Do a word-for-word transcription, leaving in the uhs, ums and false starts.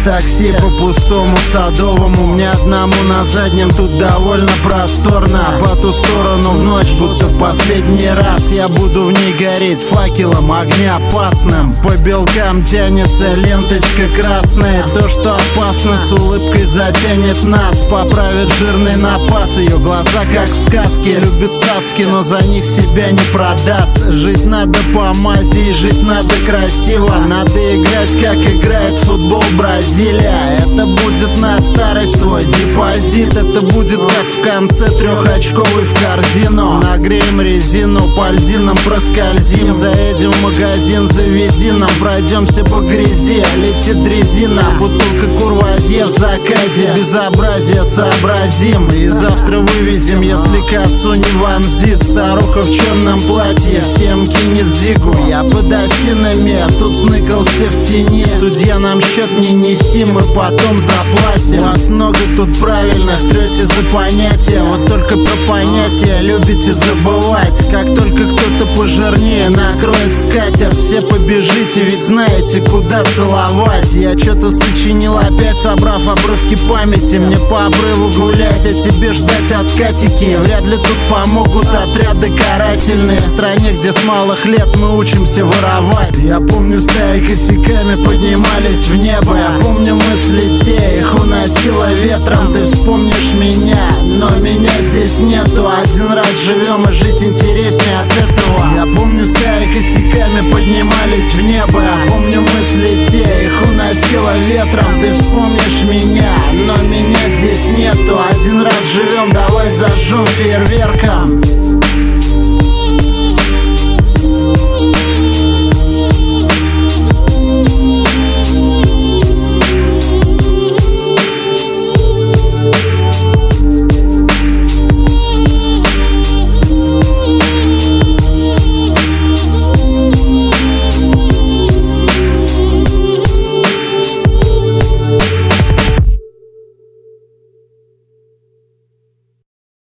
такси по пустому Садовому. Мне одному на заднем тут довольно просторно. По ту сторону в ночь, будто в последний раз я буду в ней гореть факелом огнеопасным. По белкам тянется ленточка красная. То, что опасно, с улыбкой затянет нас. Поправит жирный напас. Ее глаза как в сказке. Любит цацки, но за них себя не продаст. Жить надо по мази и жить надо красиво. Надо играть, как играет в футбол Бразилия. Это будет на старость твой депозит. Это будет как в конце трехочковый в корзину. Нагреем резину, по льдинам проскользим. Заедем в магазин, завези нам. Пройдемся по грязи, летит дрезина. Бутылка курвазье в заказе. Безобразие сообразим и завтра вывезем, если косу не вонзит. Старуха в черном платье всем кинет зигу. Я под осинами, а тут сныкался в тени. Судья, нам счет не неси, мы потом заплатим. Вас много тут правильных, трете за понятия. Вот только про понятия любите забывать. Как только кто-то пожирнее накроет скатерть, все побежите, ведь знаете, куда целовать. Я что-то сочинил опять, собрав обрывки памяти. Мне по обрыву гулять, а тебе ждать откатики. Вряд ли тут помогут отряды карательные. В стране, где с малых лет мы учимся воровать. Я помню, стаи косяками поднимались в небо. Я помню мысли те, их уносило ветром. Ты вспомнишь меня, но меня здесь нету. Один раз живем и жить интереснее от этого. Я помню, стаи косяками поднимались в небо. Я помню мысли те, их уносило ветром. Ты вспомнишь меня, но меня здесь нету. Один раз живем, давай зажжем фейерверком.